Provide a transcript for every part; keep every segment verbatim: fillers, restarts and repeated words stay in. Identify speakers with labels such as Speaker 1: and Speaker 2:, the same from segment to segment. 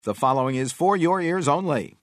Speaker 1: The following is For Your Ears Only.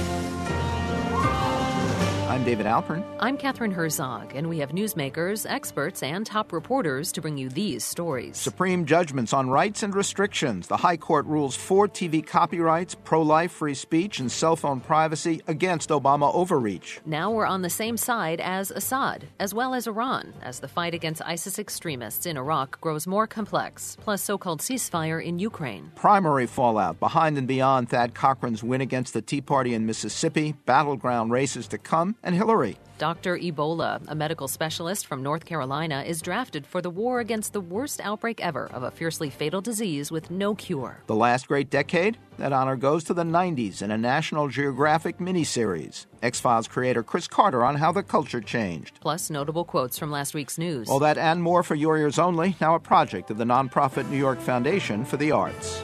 Speaker 1: I'm David Alpern.
Speaker 2: I'm Catherine Herzog, and we have newsmakers, experts, and top reporters to bring you these stories.
Speaker 1: Supreme judgments on rights and restrictions. The High Court rules for T V copyrights, pro-life free speech, and cell phone privacy against Obama overreach.
Speaker 2: Now we're on the same side as Assad, as well as Iran, as the fight against ISIS extremists in Iraq grows more complex, plus so-called ceasefire in Ukraine.
Speaker 1: Primary fallout behind and beyond Thad Cochran's win against the Tea Party in Mississippi, battleground races to come, and Hillary.
Speaker 2: Doctor Ebola, a medical specialist from North Carolina, is drafted for the war against the worst outbreak ever of a fiercely fatal disease with no cure.
Speaker 1: The last great decade? That honor goes to the nineties in a National Geographic miniseries. X-Files creator Chris Carter on how the culture changed.
Speaker 2: Plus notable quotes from last week's news.
Speaker 1: All that and more for Your Ears Only, now a project of the nonprofit New York Foundation for the Arts.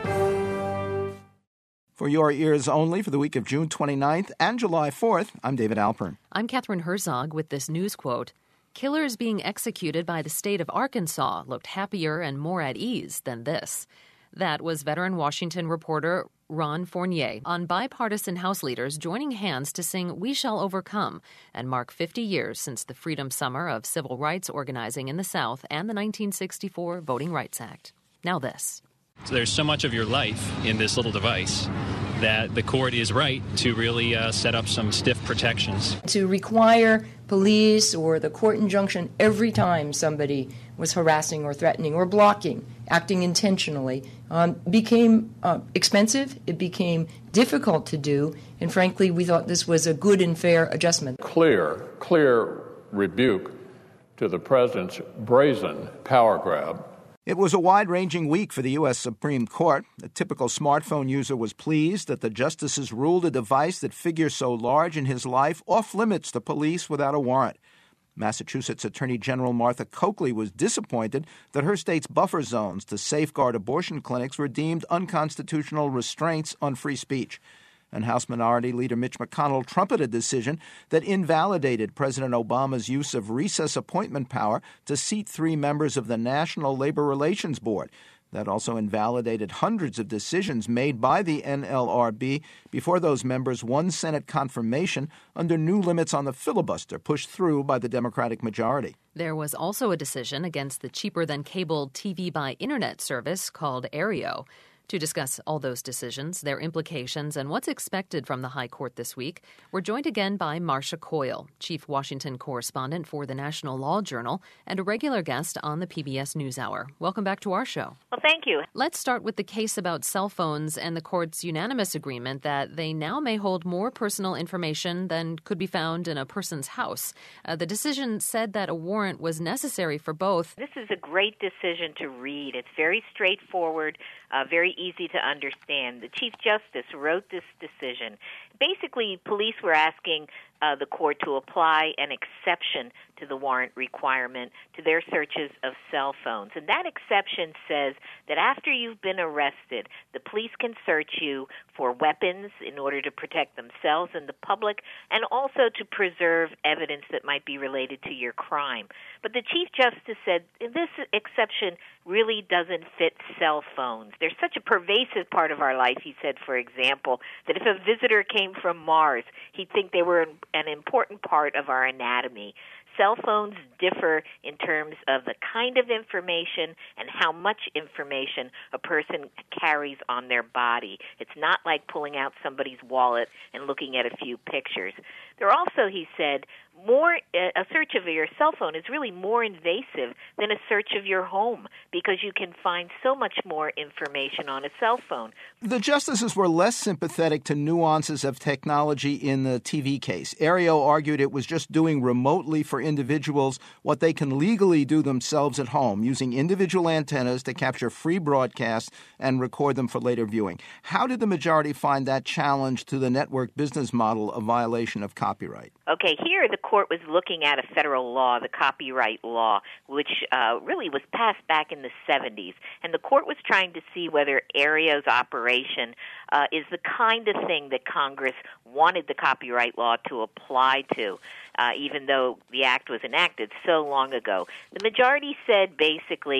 Speaker 1: For Your Ears Only for the week of June twenty-ninth and July fourth, I'm David Alpern.
Speaker 2: I'm Catherine Herzog with this news quote. Killers being executed by the state of Arkansas looked happier and more at ease than this. That was veteran Washington reporter Ron Fournier on bipartisan House leaders joining hands to sing We Shall Overcome and mark fifty years since the Freedom Summer of civil rights organizing in the South and the nineteen sixty-four Voting Rights Act. Now this.
Speaker 3: So there's so much of your life in this little device that the court is right to really uh, set up some stiff protections.
Speaker 4: To require police or the court injunction every time somebody was harassing or threatening or blocking, acting intentionally, um, became uh, expensive, it became difficult to do, and frankly, we thought this was a good and fair adjustment.
Speaker 5: Clear, clear rebuke to the president's brazen power grab.
Speaker 1: It was a wide-ranging week for the U S Supreme Court. A typical smartphone user was pleased that the justices ruled a device that figures so large in his life off-limits to police without a warrant. Massachusetts Attorney General Martha Coakley was disappointed that her state's buffer zones to safeguard abortion clinics were deemed unconstitutional restraints on free speech. And House Minority Leader Mitch McConnell trumpeted a decision that invalidated President Obama's use of recess appointment power to seat three members of the National Labor Relations Board. That also invalidated hundreds of decisions made by the N L R B before those members won Senate confirmation under new limits on the filibuster pushed through by the Democratic majority.
Speaker 2: There was also a decision against the cheaper-than-cable T V by Internet service called Aereo. To discuss all those decisions, their implications, and what's expected from the High Court this week, we're joined again by Marcia Coyle, Chief Washington Correspondent for the National Law Journal and a regular guest on the P B S NewsHour. Welcome back to our show.
Speaker 6: Well, thank you.
Speaker 2: Let's start with the case about cell phones and the court's unanimous agreement that they now may hold more personal information than could be found in a person's house. Uh, the decision said that a warrant was necessary for both.
Speaker 6: This is a great decision to read. It's very straightforward, uh, very easy to understand. The Chief Justice wrote this decision. Basically, police were asking uh, the court to apply an exception to the warrant requirement to their searches of cell phones. And that exception says that after you've been arrested, the police can search you for weapons in order to protect themselves and the public, and also to preserve evidence that might be related to your crime. But the Chief Justice said this exception really doesn't fit cell phones. They're such a pervasive part of our life, he said, for example, that if a visitor came from Mars, he'd think they were an important part of our anatomy. Cell phones differ in terms of the kind of information and how much information a person carries on their body. It's not like pulling out somebody's wallet and looking at a few pictures. There are also, he said, more a search of your cell phone is really more invasive than a search of your home because you can find so much more information on a cell phone.
Speaker 1: The justices were less sympathetic to nuances of technology in the T V case. Aereo argued it was just doing remotely for individuals what they can legally do themselves at home, using individual antennas to capture free broadcasts and record them for later viewing. How did the majority find that challenge to the network business model a violation of copyright?
Speaker 6: Okay, here the court was looking at a federal law, the copyright law, which uh, really was passed back in the seventies. And the court was trying to see whether Aereo's operation uh, is the kind of thing that Congress wanted the copyright law to apply to, uh, even though the act was enacted so long ago. The majority said basically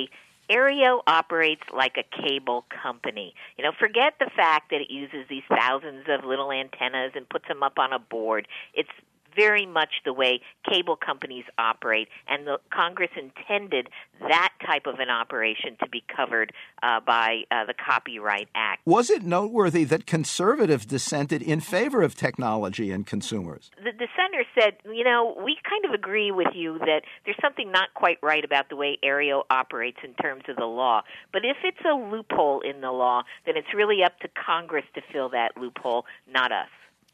Speaker 6: Aereo operates like a cable company. You know, forget the fact that it uses these thousands of little antennas and puts them up on a board. It's very much the way cable companies operate, and the Congress intended that type of an operation to be covered uh, by uh, the Copyright Act.
Speaker 1: Was it noteworthy that conservatives dissented in favor of technology and consumers?
Speaker 6: The dissenters said, you know, we kind of agree with you that there's something not quite right about the way Aereo operates in terms of the law, but if it's a loophole in the law, then it's really up to Congress to fill that loophole, not us.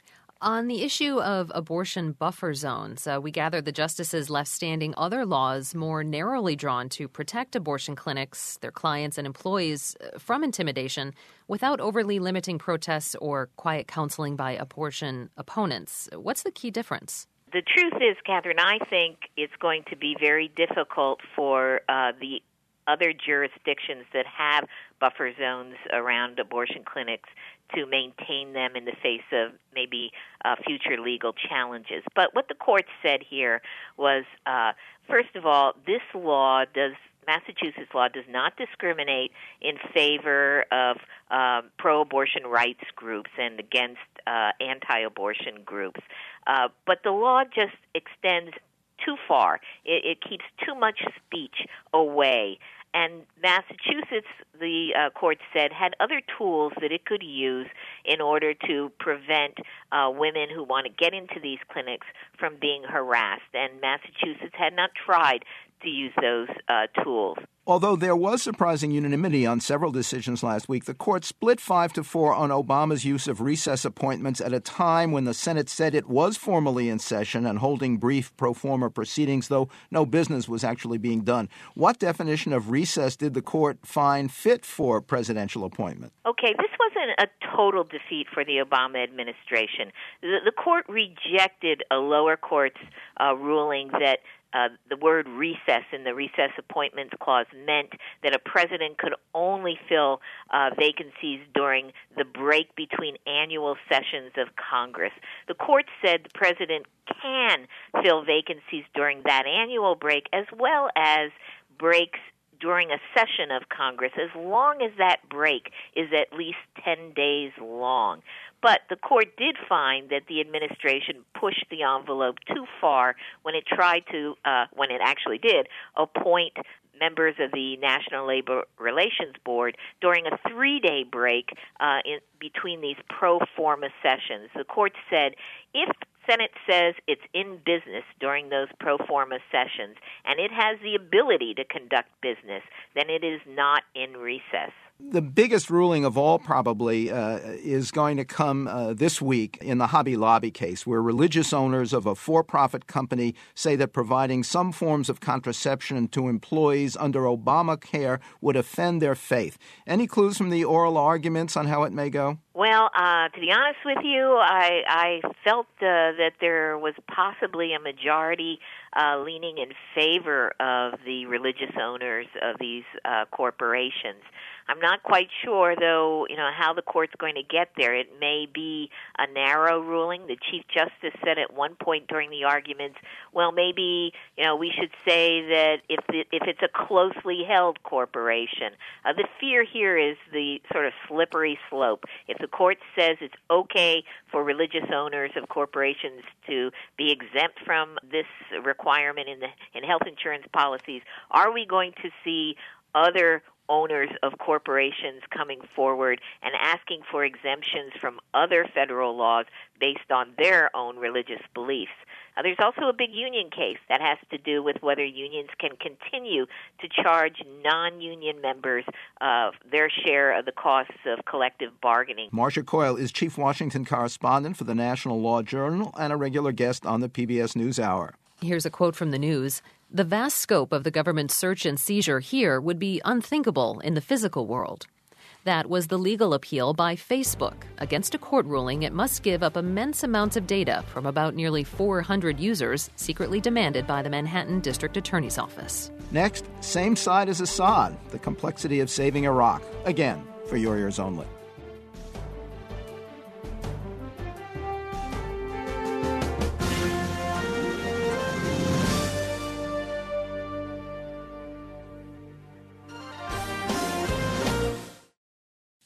Speaker 2: On the issue of abortion buffer zones, uh, we gather the justices left standing other laws more narrowly drawn to protect abortion clinics, their clients and employees from intimidation without overly limiting protests or quiet counseling by abortion opponents. What's the key difference?
Speaker 6: The truth is, Catherine, I think it's going to be very difficult for uh, the other jurisdictions that have buffer zones around abortion clinics to maintain them in the face of maybe uh, future legal challenges. But what the court said here was, uh, first of all, this law does Massachusetts law does not discriminate in favor of uh, pro-abortion rights groups and against uh, anti-abortion groups. Uh, but the law just extends too far. It, it keeps too much speech away. And Massachusetts, the uh, court said, had other tools that it could use in order to prevent uh, women who want to get into these clinics from being harassed. And Massachusetts had not tried to use those uh, tools.
Speaker 1: Although there was surprising unanimity on several decisions last week, the court split five to four on Obama's use of recess appointments at a time when the Senate said it was formally in session and holding brief pro forma proceedings, though no business was actually being done. What definition of recess did the court find fit for presidential appointment?
Speaker 6: Okay, this wasn't a total defeat for the Obama administration. The, the court rejected a lower court's uh, ruling that Uh, the word recess in the recess appointments clause meant that a president could only fill uh, vacancies during the break between annual sessions of Congress. The court said the president can fill vacancies during that annual break as well as breaks during a session of Congress, as long as that break is at least ten days long. But the court did find that the administration pushed the envelope too far when it tried to, uh, when it actually did, appoint members of the National Labor Relations Board during a three-day break uh, in between these pro forma sessions. The court said if Senate says it's in business during those pro forma sessions and it has the ability to conduct business, then it is not in recess.
Speaker 1: The biggest ruling of all probably uh, is going to come uh, this week in the Hobby Lobby case, where religious owners of a for-profit company say that providing some forms of contraception to employees under Obamacare would offend their faith. Any clues from the oral arguments on how it may go?
Speaker 6: Well, uh, to be honest with you, I, I felt uh, that there was possibly a majority uh, leaning in favor of the religious owners of these uh, corporations. I'm not quite sure, though, you know, how the court's going to get there. It may be a narrow ruling. The Chief Justice said at one point during the arguments, well, maybe, you know, we should say that if it, if it's a closely held corporation. Uh, the fear here is the sort of slippery slope. If the court says it's okay for religious owners of corporations to be exempt from this requirement in the in health insurance policies, are we going to see other owners of corporations coming forward and asking for exemptions from other federal laws based on their own religious beliefs? Uh, there's also a big union case that has to do with whether unions can continue to charge non-union members of their share of the costs of collective bargaining.
Speaker 1: Marcia Coyle is Chief Washington Correspondent for the National Law Journal and a regular guest on the P B S NewsHour.
Speaker 2: Here's a quote from the news. The vast scope of the government's search and seizure here would be unthinkable in the physical world. That was the legal appeal by Facebook against a court ruling it must give up immense amounts of data from about nearly four hundred users secretly demanded by the Manhattan District Attorney's Office.
Speaker 1: Next, same side as Assad, the complexity of saving Iraq. Again, for your ears only.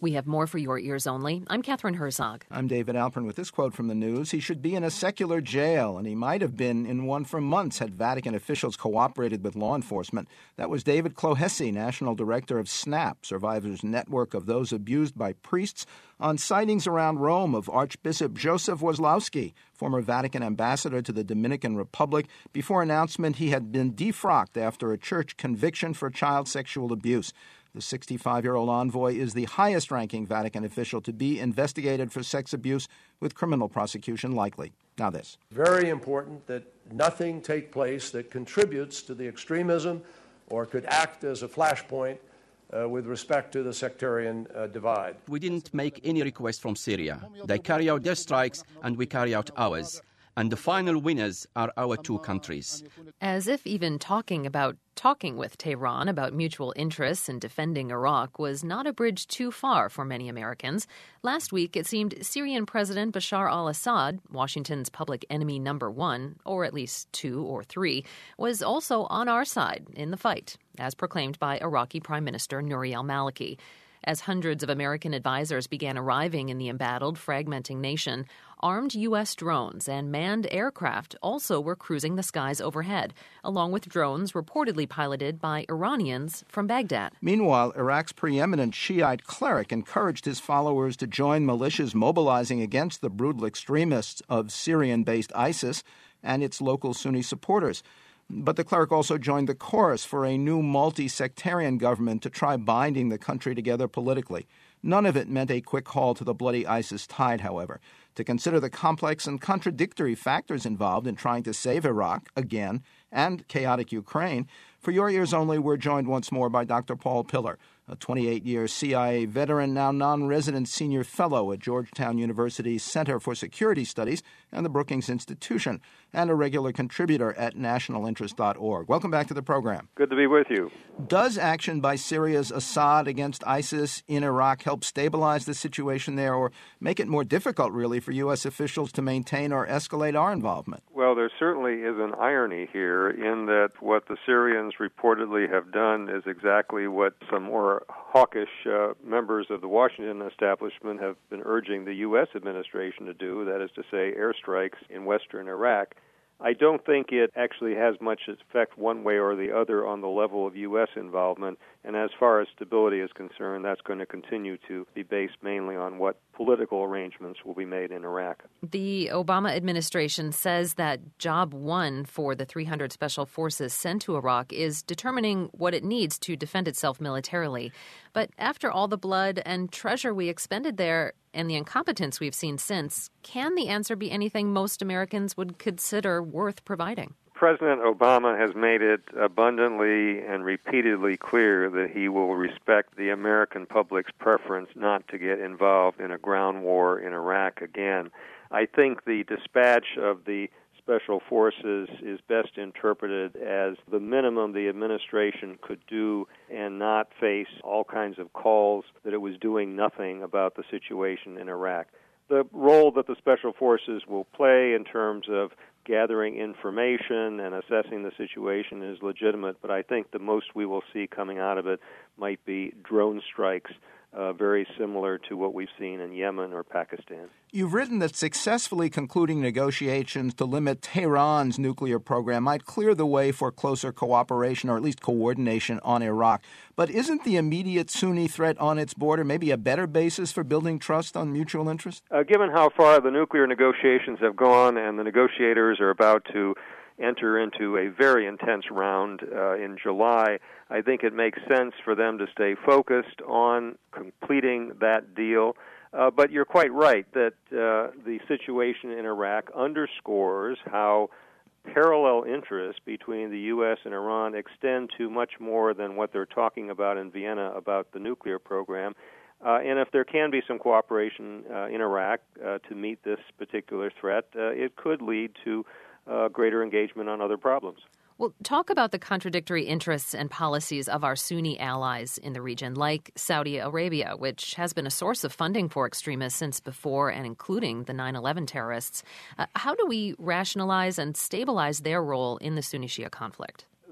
Speaker 2: We have more for your ears only. I'm Catherine Herzog.
Speaker 1: I'm David Alpern with this quote from the news. He should be in a secular jail, and he might have been in one for months had Vatican officials cooperated with law enforcement. That was David Clohessy, National Director of SNAP, Survivors Network of Those Abused by Priests, on sightings around Rome of Archbishop Joseph Wozlowski, former Vatican ambassador to the Dominican Republic, before announcement he had been defrocked after a church conviction for child sexual abuse. The sixty-five-year-old envoy is the highest-ranking Vatican official to be investigated for sex abuse, with criminal prosecution likely. Now this.
Speaker 7: Very important that nothing take place that contributes to the extremism or could act as a flashpoint uh, with respect to the sectarian uh, divide.
Speaker 8: We didn't make any request from Syria. They carry out their strikes and we carry out ours. And the final winners are our two countries.
Speaker 2: As if even talking about talking with Tehran about mutual interests in defending Iraq was not a bridge too far for many Americans. Last week, it seemed Syrian President Bashar al-Assad, Washington's public enemy number one, or at least two or three, was also on our side in the fight, as proclaimed by Iraqi Prime Minister Nouri al-Maliki. As hundreds of American advisors began arriving in the embattled, fragmenting nation, armed U S drones and manned aircraft also were cruising the skies overhead, along with drones reportedly piloted by Iranians from Baghdad.
Speaker 1: Meanwhile, Iraq's preeminent Shiite cleric encouraged his followers to join militias mobilizing against the brutal extremists of Syrian-based ISIS and its local Sunni supporters. But the cleric also joined the chorus for a new multi-sectarian government to try binding the country together politically. None of it meant a quick halt to the bloody ISIS tide, however. To consider the complex and contradictory factors involved in trying to save Iraq, again, and chaotic Ukraine, for your ears only, we're joined once more by Doctor Paul Pillar, a twenty-eight-year C I A veteran, now non-resident senior fellow at Georgetown University's Center for Security Studies and the Brookings Institution, and a regular contributor at national interest dot org. Welcome back to the program.
Speaker 9: Good to be with you.
Speaker 1: Does action by Syria's Assad against ISIS in Iraq help stabilize the situation there, or make it more difficult, really, for U S officials to maintain or escalate our involvement?
Speaker 9: Well, there certainly is an irony here in that what the Syrians reportedly have done is exactly what some more hawkish uh, members of the Washington establishment have been urging the U S administration to do, that is to say airstrikes in western Iraq. I don't think it actually has much effect one way or the other on the level of U S involvement, and as far as stability is concerned, that's going to continue to be based mainly on what political arrangements will be made in Iraq.
Speaker 2: The Obama administration says that job one for the three hundred special forces sent to Iraq is determining what it needs to defend itself militarily. But after all the blood and treasure we expended there, and the incompetence we've seen since, can the answer be anything most Americans would consider worth providing?
Speaker 9: President Obama has made it abundantly and repeatedly clear that he will respect the American public's preference not to get involved in a ground war in Iraq again. I think the dispatch of the special forces is best interpreted as the minimum the administration could do and not face all kinds of calls that it was doing nothing about the situation in Iraq. The role that the special forces will play in terms of gathering information and assessing the situation is legitimate, but I think the most we will see coming out of it might be drone strikes, uh, very similar to what we've seen in Yemen or Pakistan.
Speaker 1: You've written that successfully concluding negotiations to limit Tehran's nuclear program might clear the way for closer cooperation or at least coordination on Iraq. But isn't the immediate Sunni threat on its border maybe a better basis for building trust on mutual interest?
Speaker 9: Uh, given how far the nuclear negotiations have gone and the negotiators are about to enter into a very intense round uh, in July, I think it makes sense for them to stay focused on completing that deal. Uh, but you're quite right that uh, the situation in Iraq underscores how parallel interests between the U S and Iran extend to much more than what they're talking about in Vienna about the nuclear program. Uh, and if there can be some cooperation uh, in Iraq uh, to meet this particular threat, uh, it could lead to uh, greater engagement on other problems.
Speaker 2: Well, talk about the contradictory interests and policies of our Sunni allies in the region, like Saudi Arabia, which has been a source of funding for extremists since before and including the nine eleven terrorists. Uh, how do we rationalize and stabilize their role in the Sunni-Shia conflict?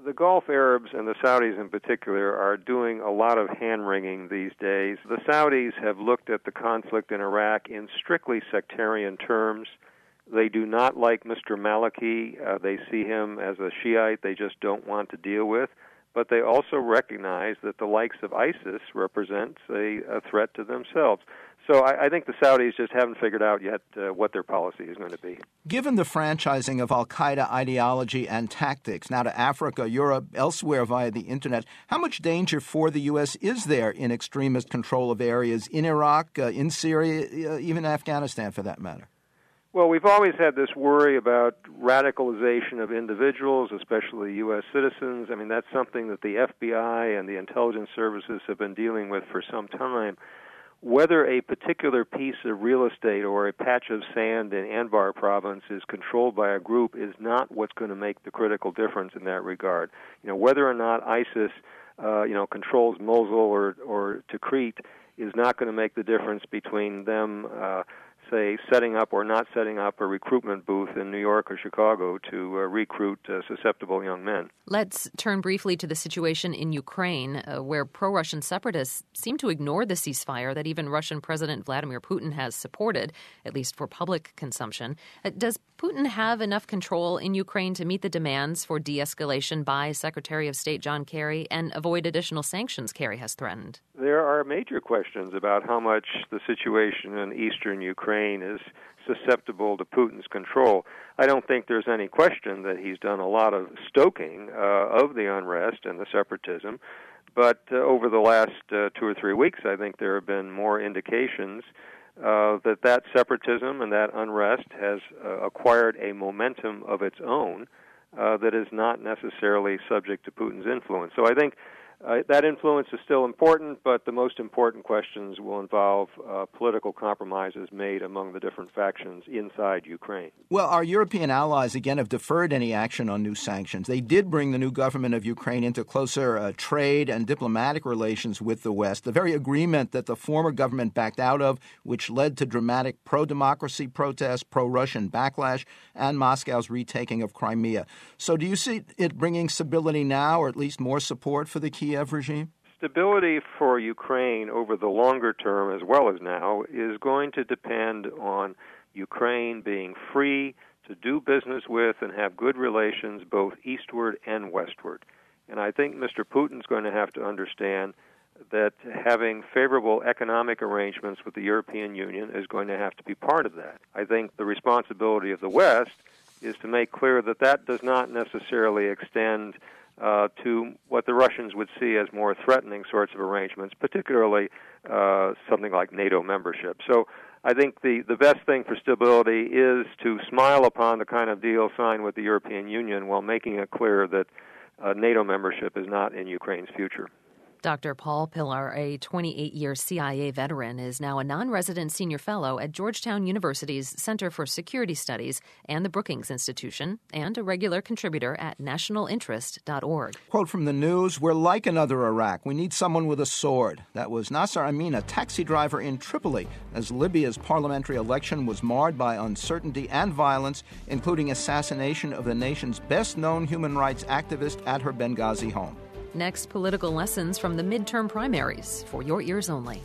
Speaker 9: The Gulf Arabs and the Saudis in particular are doing a lot of hand-wringing these days. The Saudis have looked at the conflict in Iraq in strictly sectarian terms. They do not like Mister Maliki. Uh, they see him as a Shiite they just don't want to deal with. But they also recognize that the likes of ISIS represents a, a threat to themselves. So I, I think the Saudis just haven't figured out yet uh, what their policy is going to be.
Speaker 1: Given the franchising of al-Qaeda ideology and tactics now to Africa, Europe, elsewhere via the Internet, how much danger for the U S is there in extremist control of areas in Iraq, uh, in Syria, uh, even Afghanistan for that matter?
Speaker 9: Well, we've always had this worry about radicalization of individuals, especially U S citizens. I mean, that's something that the F B I and the intelligence services have been dealing with for some time. Whether a particular piece of real estate or a patch of sand in Anbar province is controlled by a group is not what's going to make the critical difference in that regard. You know, whether or not ISIS, uh, you know, controls Mosul or, or Tikrit is not going to make the difference between them uh, say, setting up or not setting up a recruitment booth in New York or Chicago to uh, recruit uh, susceptible young men.
Speaker 2: Let's turn briefly to the situation in Ukraine, uh, where pro-Russian separatists seem to ignore the ceasefire that even Russian President Vladimir Putin has supported, at least for public consumption. Uh, does Putin have enough control in Ukraine to meet the demands for de-escalation by Secretary of State John Kerry and avoid additional sanctions Kerry has threatened?
Speaker 9: There are major questions about how much the situation in eastern Ukraine is susceptible to Putin's control. I don't think there's any question that he's done a lot of stoking uh, of the unrest and the separatism, but uh, over the last uh, two or three weeks, I think there have been more indications uh, that that separatism and that unrest has uh, acquired a momentum of its own uh, that is not necessarily subject to Putin's influence. So I think Uh, that influence is still important, but the most important questions will involve uh, political compromises made among the different factions inside Ukraine.
Speaker 1: Well, our European allies, again, have deferred any action on new sanctions. They did bring the new government of Ukraine into closer uh, trade and diplomatic relations with the West, the very agreement that the former government backed out of, which led to dramatic pro-democracy protests, pro-Russian backlash, and Moscow's retaking of Crimea. So do you see it bringing stability now, or at least more support for the Kiev regime?
Speaker 9: Stability for Ukraine over the longer term, as well as now, is going to depend on Ukraine being free to do business with and have good relations both eastward and westward. And I think Mister Putin's going to have to understand that having favorable economic arrangements with the European Union is going to have to be part of that. I think the responsibility of the West is to make clear that that does not necessarily extend Uh, to what the Russians would see as more threatening sorts of arrangements, particularly uh, something like NATO membership. So I think the, the best thing for stability is to smile upon the kind of deal signed with the European Union while making it clear that uh, NATO membership is not in Ukraine's future.
Speaker 2: Doctor Paul Pillar, a twenty-eight-year C I A veteran, is now a non-resident senior fellow at Georgetown University's Center for Security Studies and the Brookings Institution, and a regular contributor at national interest dot org.
Speaker 1: Quote from the news, "We're like another Iraq. We need someone with a sword." That was Nasser Amin, a taxi driver in Tripoli, as Libya's parliamentary election was marred by uncertainty and violence, including assassination of the nation's best-known human rights activist at her Benghazi home.
Speaker 2: Next, political lessons from the midterm primaries for your ears only.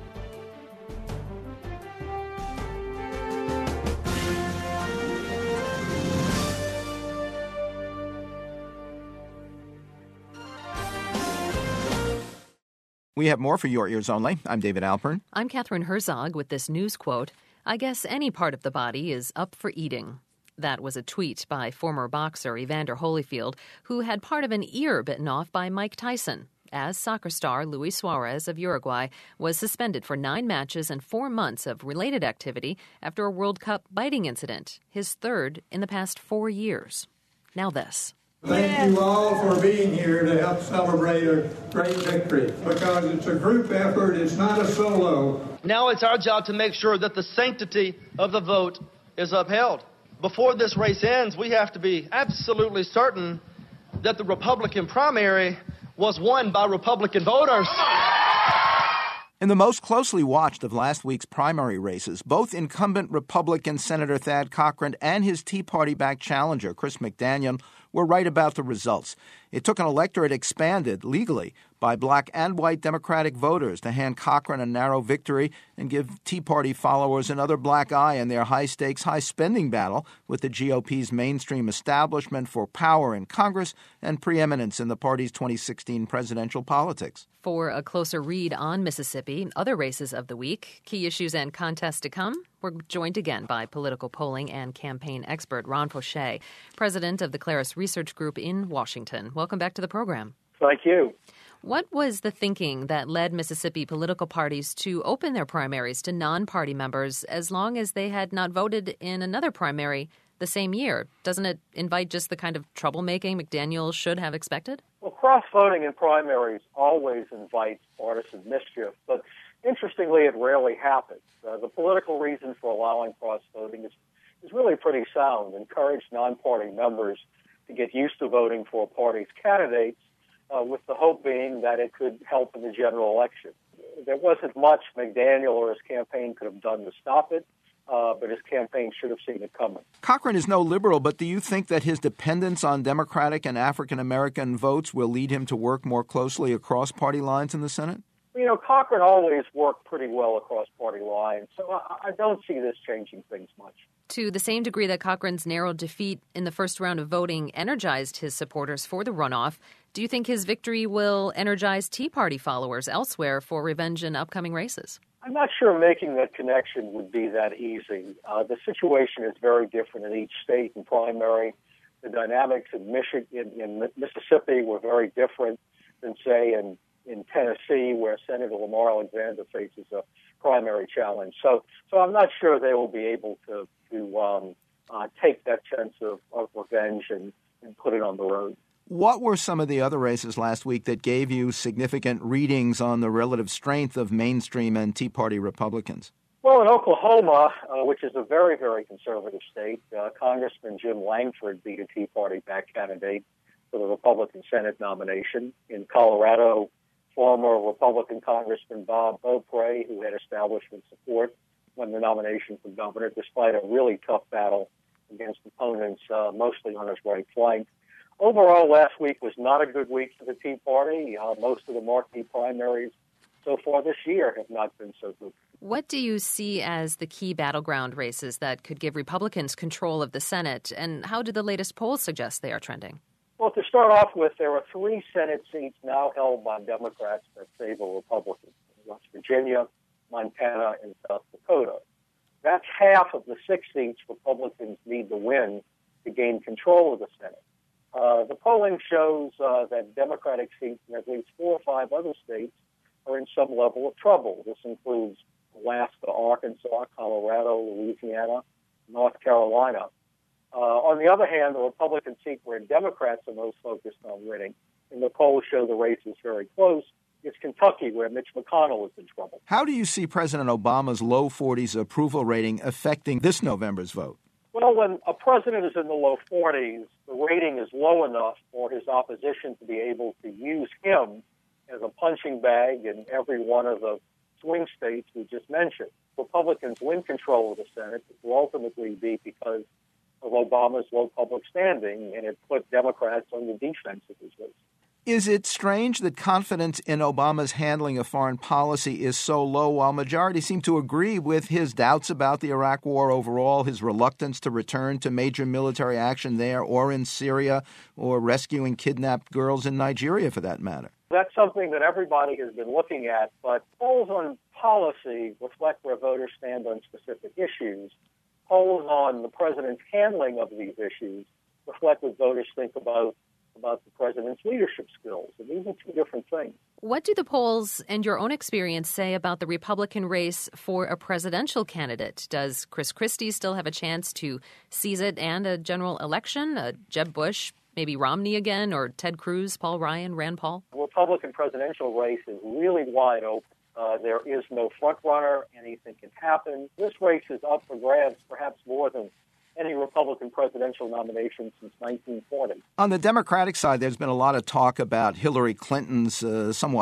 Speaker 1: We have more for your ears only. I'm David Alpern.
Speaker 2: I'm Catherine Herzog with this news quote, "I guess any part of the body is up for eating." That was a tweet by former boxer Evander Holyfield, who had part of an ear bitten off by Mike Tyson, as soccer star Luis Suarez of Uruguay was suspended for nine matches and four months of related activity after a World Cup biting incident, his third in the past four years. Now this.
Speaker 10: Thank you all for being here to help celebrate a great victory, because it's a group effort, it's not a solo.
Speaker 11: Now it's our job to make sure that the sanctity of the vote is upheld. Before this race ends, we have to be absolutely certain that the Republican primary was won by Republican voters.
Speaker 1: In the most closely watched of last week's primary races, both incumbent Republican Senator Thad Cochran and his Tea Party-backed challenger, Chris McDaniel, were right about the results. It took an electorate expanded legally by black and white Democratic voters to hand Cochran a narrow victory and give Tea Party followers another black eye in their high-stakes, high-spending battle with the G O P's mainstream establishment for power in Congress and preeminence in the party's twenty sixteen presidential politics.
Speaker 2: For a closer read on Mississippi, other races of the week, key issues and contests to come, we're joined again by political polling and campaign expert Ron Fauché, president of the Claris Research Group in Washington. Welcome back to the program.
Speaker 12: Thank you.
Speaker 2: What was the thinking that led Mississippi political parties to open their primaries to non-party members as long as they had not voted in another primary the same year? Doesn't it invite just the kind of troublemaking McDaniel should have expected?
Speaker 12: Well, cross-voting in primaries always invites partisan mischief, but interestingly, it rarely happens. Uh, the political reason for allowing cross-voting is, is really pretty sound. Encourage non-party members to get used to voting for a party's candidates, uh, with the hope being that it could help in the general election. There wasn't much McDaniel or his campaign could have done to stop it. Uh, but his campaign should have seen it coming.
Speaker 1: Cochran is no liberal, but do you think that his dependence on Democratic and African-American votes will lead him to work more closely across party lines in the Senate?
Speaker 12: You know, Cochran always worked pretty well across party lines, so I, I don't see this changing things much.
Speaker 2: To the same degree that Cochran's narrow defeat in the first round of voting energized his supporters for the runoff, do you think his victory will energize Tea Party followers elsewhere for revenge in upcoming races?
Speaker 12: I'm not sure making that connection would be that easy. Uh, the situation is very different in each state and primary. The dynamics in Michigan, in, in Mississippi were very different than, say, in, in Tennessee, where Senator Lamar Alexander faces a primary challenge. So, so I'm not sure they will be able to, to um, uh, take that sense of, of revenge and, and put it on the road.
Speaker 1: What were some of the other races last week that gave you significant readings on the relative strength of mainstream and Tea Party Republicans?
Speaker 12: Well, in Oklahoma, uh, which is a very, very conservative state, uh, Congressman Jim Langford beat a Tea Party-backed candidate for the Republican Senate nomination. In Colorado, former Republican Congressman Bob Beaupre, who had establishment support, won the nomination for governor despite a really tough battle against opponents, uh, mostly on his right flank. Overall, last week was not a good week for the Tea Party. Uh, most of the marquee primaries so far this year have not been so good.
Speaker 2: What do you see as the key battleground races that could give Republicans control of the Senate, and how do the latest polls suggest they are trending?
Speaker 12: Well, to start off with, there are three Senate seats now held by Democrats that favor Republicans: West Virginia, Montana, and South Dakota. That's half of the six seats Republicans need to win to gain control of the Senate. Uh, the polling shows uh, that Democratic seats in at least four or five other states are in some level of trouble. This includes Alaska, Arkansas, Colorado, Louisiana, North Carolina. Uh, on the other hand, the Republican seat where Democrats are most focused on winning, and the polls show the race is very close, is Kentucky, where Mitch McConnell is in trouble.
Speaker 1: How do you see President Obama's low forties approval rating affecting this November's vote?
Speaker 12: Well, when a president is in the low forties, the rating is low enough for his opposition to be able to use him as a punching bag in every one of the swing states we just mentioned. Republicans win control of the Senate. It will ultimately be because of Obama's low public standing, and it put Democrats on the defense of his race.
Speaker 1: Is it strange that confidence in Obama's handling of foreign policy is so low while majority seem to agree with his doubts about the Iraq war overall, his reluctance to return to major military action there or in Syria or rescuing kidnapped girls in Nigeria for that matter?
Speaker 12: That's something that everybody has been looking at, but polls on policy reflect where voters stand on specific issues. Polls on the president's handling of these issues reflect what voters think about about the president's leadership skills. And these are two different things.
Speaker 2: What do the polls and your own experience say about the Republican race for a presidential candidate? Does Chris Christie still have a chance to seize it and a general election? Uh, Jeb Bush, maybe Romney again, or Ted Cruz, Paul Ryan, Rand Paul?
Speaker 12: The Republican presidential race is really wide open. Uh, there is no front runner. Anything can happen. This race is up for grabs, perhaps more than any Republican presidential nomination since nineteen forty.
Speaker 1: On the Democratic side, there's been a lot of talk about Hillary Clinton's uh, somewhat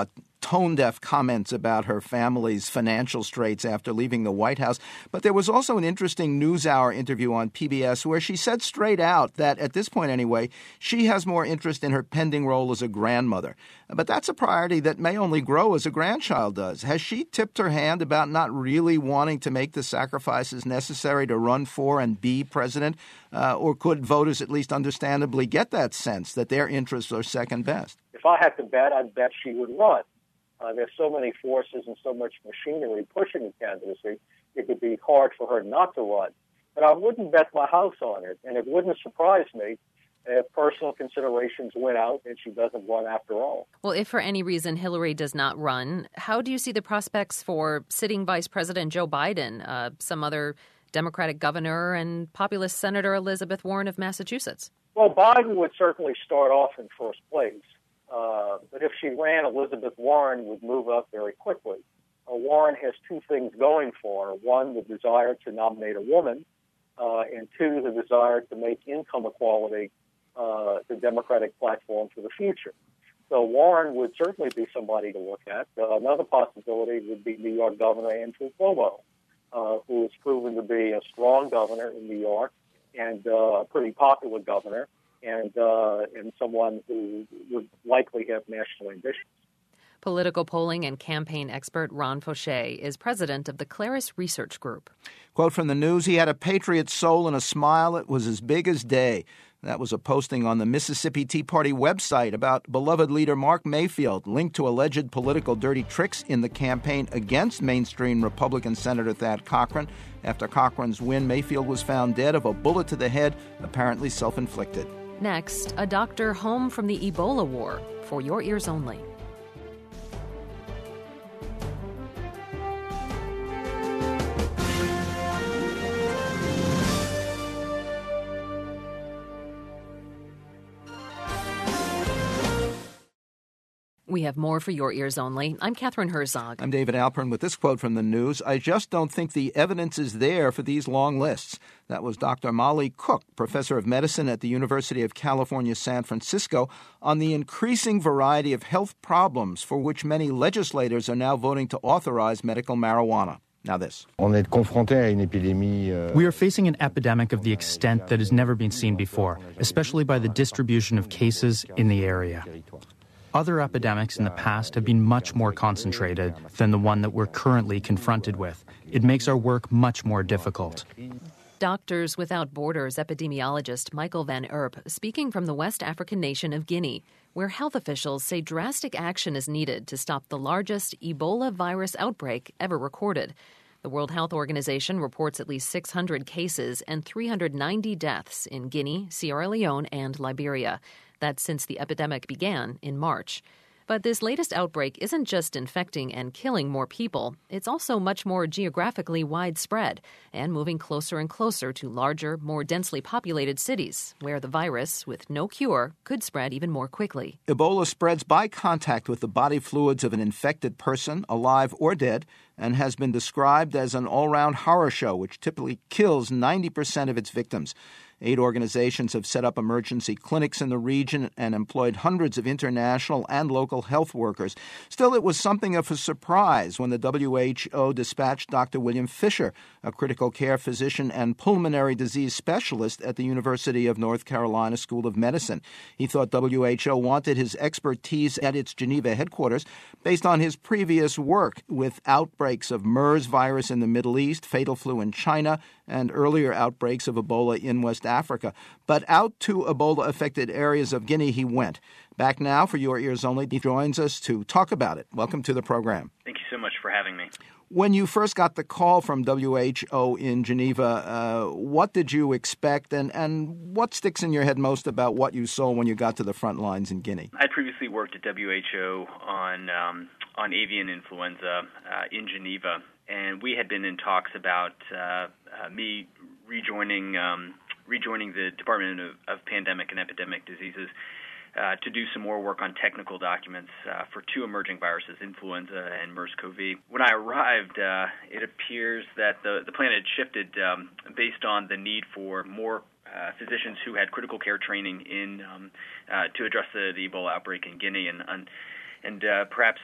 Speaker 1: tone-deaf comments about her family's financial straits after leaving the White House. But there was also an interesting NewsHour interview on P B S where she said straight out that, at this point anyway, she has more interest in her pending role as a grandmother. But that's a priority that may only grow as a grandchild does. Has she tipped her hand about not really wanting to make the sacrifices necessary to run for and be president? Uh, or could voters at least understandably get that sense that their interests are second best?
Speaker 12: If I had to bet, I'd bet she would run. Uh, there's so many forces and so much machinery pushing the candidacy, it would be hard for her not to run. But I wouldn't bet my house on it, and it wouldn't surprise me if personal considerations went out and she doesn't run after all.
Speaker 2: Well, if for any reason Hillary does not run, how do you see the prospects for sitting Vice President Joe Biden, uh, some other Democratic governor, and populist Senator Elizabeth Warren of Massachusetts?
Speaker 12: Well, Biden would certainly start off in first place. Uh, but if she ran, Elizabeth Warren would move up very quickly. Uh, Warren has two things going for her. One, the desire to nominate a woman, uh, and two, the desire to make income equality uh, the Democratic platform for the future. So Warren would certainly be somebody to look at. Uh, another possibility would be New York Governor Andrew Cuomo, uh, who has proven to be a strong governor in New York and uh, a pretty popular governor, and uh, and someone who would likely have national ambitions.
Speaker 2: Political polling and campaign expert Ron Fauché is president of the Claris Research Group.
Speaker 1: Quote from the News, he had a patriot soul and a smile that was as big as day. That was a posting on the Mississippi Tea Party website about beloved leader Mark Mayfield, linked to alleged political dirty tricks in the campaign against mainstream Republican Senator Thad Cochran. After Cochran's win, Mayfield was found dead of a bullet to the head, apparently self-inflicted.
Speaker 2: Next, a doctor home from the Ebola war, for your ears only. We have more for your ears only. I'm Catherine Herzog.
Speaker 1: I'm David Alpern with this quote from the News. I just don't think the evidence is there for these long lists. That was Doctor Molly Cook, professor of medicine at the University of California, San Francisco, on the increasing variety of health problems for which many legislators are now voting to authorize medical marijuana. Now this.
Speaker 13: We are facing an epidemic of the extent that has never been seen before, especially by the distribution of cases in the area. Other epidemics in the past have been much more concentrated than the one that we're currently confronted with. It makes our work much more difficult.
Speaker 2: Doctors Without Borders epidemiologist Michael Van Erp speaking from the West African nation of Guinea, where health officials say drastic action is needed to stop the largest Ebola virus outbreak ever recorded. The World Health Organization reports at least six hundred cases and three hundred ninety deaths in Guinea, Sierra Leone, and Liberia. That's since the epidemic began in March. But this latest outbreak isn't just infecting and killing more people. It's also much more geographically widespread and moving closer and closer to larger, more densely populated cities, where the virus, with no cure, could spread even more quickly.
Speaker 1: Ebola spreads by contact with the body fluids of an infected person, alive or dead, and has been described as an all-round horror show which typically kills ninety percent of its victims. Eight organizations have set up emergency clinics in the region and employed hundreds of international and local health workers. Still, it was something of a surprise when the W H O dispatched Doctor William Fisher, a critical care physician and pulmonary disease specialist at the University of North Carolina School of Medicine. He thought W H O wanted his expertise at its Geneva headquarters based on his previous work with outbreaks of MERS virus in the Middle East, fatal flu in China, and earlier outbreaks of Ebola in West Africa. But out to Ebola-affected areas of Guinea he went. Back now for Your Ears Only, he joins us to talk about it. Welcome to the program.
Speaker 14: Thank you so much for having me.
Speaker 1: When you first got the call from W H O in Geneva, uh, what did you expect, and, and what sticks in your head most about what you saw when you got to the front lines in Guinea?
Speaker 14: I previously worked at W H O on um, on avian influenza uh, in Geneva, and we had been in talks about uh, uh, me rejoining um, rejoining the Department of, of Pandemic and Epidemic Diseases uh, to do some more work on technical documents uh, for two emerging viruses, influenza and MERS-CoV. When I arrived, uh, it appears that the, the plan had shifted um, based on the need for more uh, physicians who had critical care training in um, uh, to address the, the Ebola outbreak in Guinea, and, and And uh, perhaps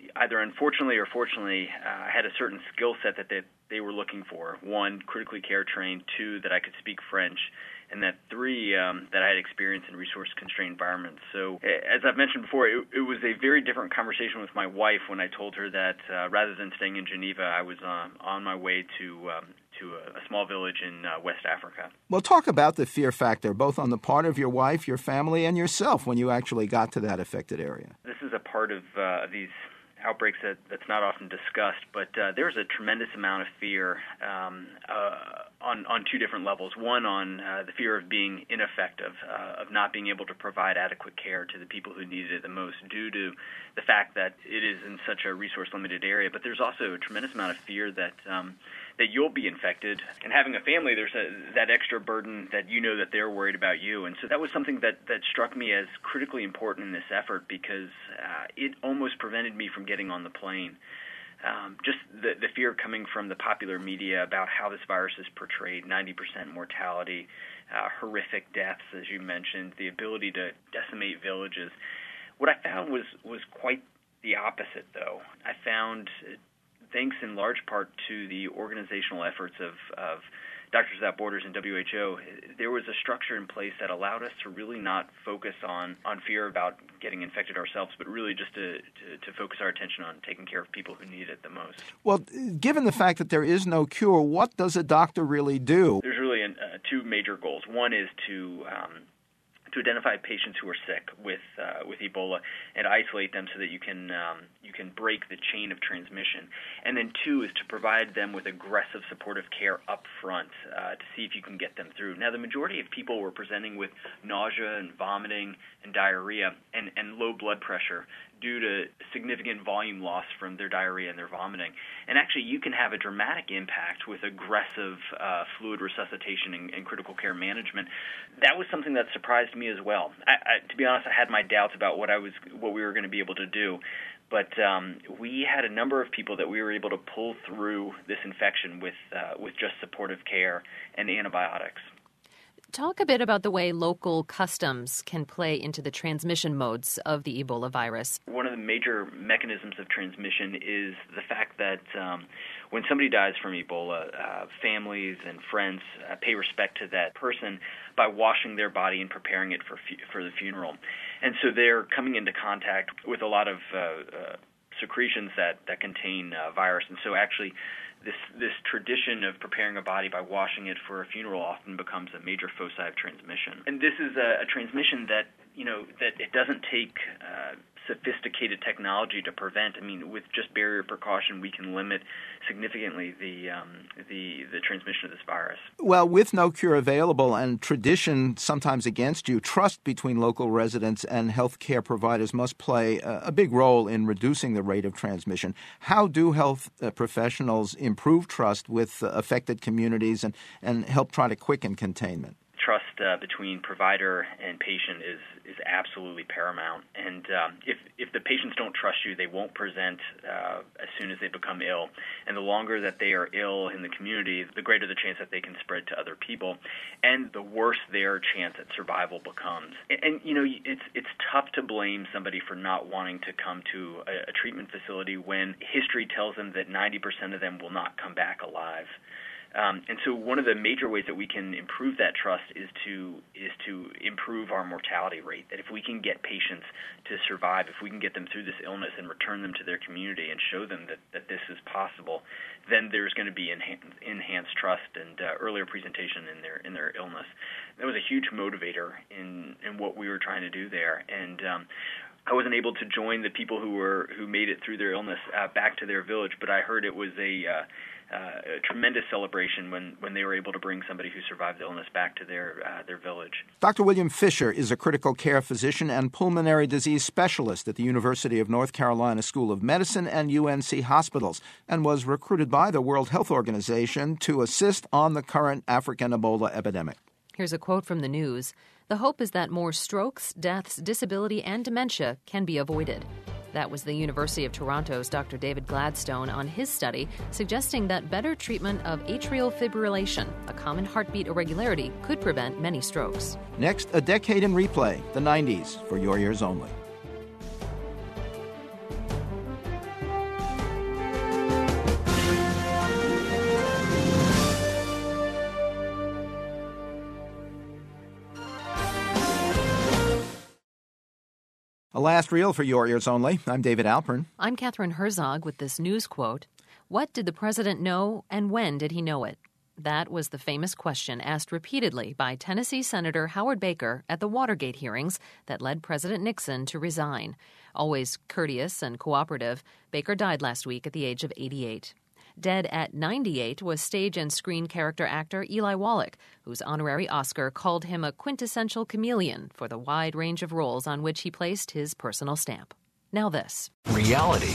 Speaker 14: either unfortunately or fortunately, uh, had a certain skill set that they, they were looking for. One, critically care trained. Two, that I could speak French. And that three, um, that I had experience in resource-constrained environments. So, as I've mentioned before, it, it was a very different conversation with my wife when I told her that uh, rather than staying in Geneva, I was um, on my way to um, to a, a small village in uh, West Africa.
Speaker 1: Well, talk about the fear factor, both on the part of your wife, your family, and yourself when you actually got to that affected area.
Speaker 14: This is a part of uh, these outbreaks that, that's not often discussed, but uh, there's a tremendous amount of fear um, uh, on, on two different levels. One, on uh, the fear of being ineffective, uh, of not being able to provide adequate care to the people who needed it the most due to the fact that it is in such a resource-limited area. But there's also a tremendous amount of fear that um, that you'll be infected. And having a family, there's a, that extra burden that you know that they're worried about you. And so that was something that, that struck me as critically important in this effort because uh, it almost prevented me from getting on the plane. Um, just the, the fear coming from the popular media about how this virus is portrayed, ninety percent mortality, uh, horrific deaths, as you mentioned, the ability to decimate villages. What I found was, was quite the opposite, though. I found, thanks in large part to the organizational efforts of, of Doctors Without Borders and W H O, there was a structure in place that allowed us to really not focus on, on fear about getting infected ourselves, but really just to, to, to focus our attention on taking care of people who need it the most.
Speaker 1: Well, given the fact that there is no cure, what does a doctor really do?
Speaker 14: There's really an, uh, two major goals. One is to um, to identify patients who are sick with uh, with Ebola and isolate them so that you can um, you can break the chain of transmission. And then two is to provide them with aggressive supportive care up front uh, to see if you can get them through. Now, the majority of people were presenting with nausea and vomiting and diarrhea and, and low blood pressure due to significant volume loss from their diarrhea and their vomiting. And actually, you can have a dramatic impact with aggressive uh, fluid resuscitation and, and critical care management. That was something that surprised me as well. I, I, to be honest, I had my doubts about what I was, what we were going to be able to do. But um, we had a number of people that we were able to pull through this infection with uh, with just supportive care and antibiotics.
Speaker 2: Talk a bit about the way local customs can play into the transmission modes of the Ebola virus.
Speaker 14: One of the major mechanisms of transmission is the fact that um, when somebody dies from Ebola, uh, families and friends uh, pay respect to that person by washing their body and preparing it for fu- for the funeral. And so they're coming into contact with a lot of uh, uh, secretions that, that contain uh, virus. And so actually This this tradition of preparing a body by washing it for a funeral often becomes a major foci of transmission. And this is a, a transmission that, you know, that it doesn't take uh, sophisticated technology to prevent. I mean, with just barrier precaution, we can limit significantly the um, the the transmission of this virus.
Speaker 1: Well, with no cure available and tradition sometimes against you, trust between local residents and healthcare providers must play a, a big role in reducing the rate of transmission. How do health uh, professionals improve trust with uh, affected communities and, and help try to quicken containment?
Speaker 14: Trust uh, between provider and patient is, is absolutely paramount. And um, if, if the patients don't trust you, they won't present uh, as soon as they become ill. And the longer that they are ill in the community, the greater the chance that they can spread to other people. And the worse their chance at survival becomes. And, and you know, it's, it's tough to blame somebody for not wanting to come to a, a treatment facility when history tells them that ninety percent of them will not come back alive. Um, and so one of the major ways that we can improve that trust is to is to improve our mortality rate. That if we can get patients to survive, if we can get them through this illness and return them to their community and show them that, that this is possible, then there's going to be enhanced, enhanced trust and uh, earlier presentation in their in their illness. That was a huge motivator in, in what we were trying to do there. And um, I wasn't able to join the people who were who made it through their illness uh, back to their village, but I heard it was a uh, Uh, a tremendous celebration when, when they were able to bring somebody who survived the illness back to their uh, their village.
Speaker 1: Doctor William Fisher is a critical care physician and pulmonary disease specialist at the University of North Carolina School of Medicine and U N C hospitals, and was recruited by the World Health Organization to assist on the current African Ebola epidemic.
Speaker 2: Here's a quote from the news. The hope is that more strokes, deaths, disability, and dementia can be avoided. That was the University of Toronto's Doctor David Gladstone on his study, suggesting that better treatment of atrial fibrillation, a common heartbeat irregularity, could prevent many strokes.
Speaker 1: Next, a decade in replay, the nineties, for your ears only. A last reel for your ears only. I'm David Alpern.
Speaker 2: I'm Catherine Herzog with this news quote. What did the president know, and when did he know it? That was the famous question asked repeatedly by Tennessee Senator Howard Baker at the Watergate hearings that led President Nixon to resign. Always courteous and cooperative, Baker died last week at the age of eighty-eight. Dead at ninety-eight was stage and screen character actor Eli Wallach, whose honorary Oscar called him a quintessential chameleon for the wide range of roles on which he placed his personal stamp. Now this.
Speaker 15: Reality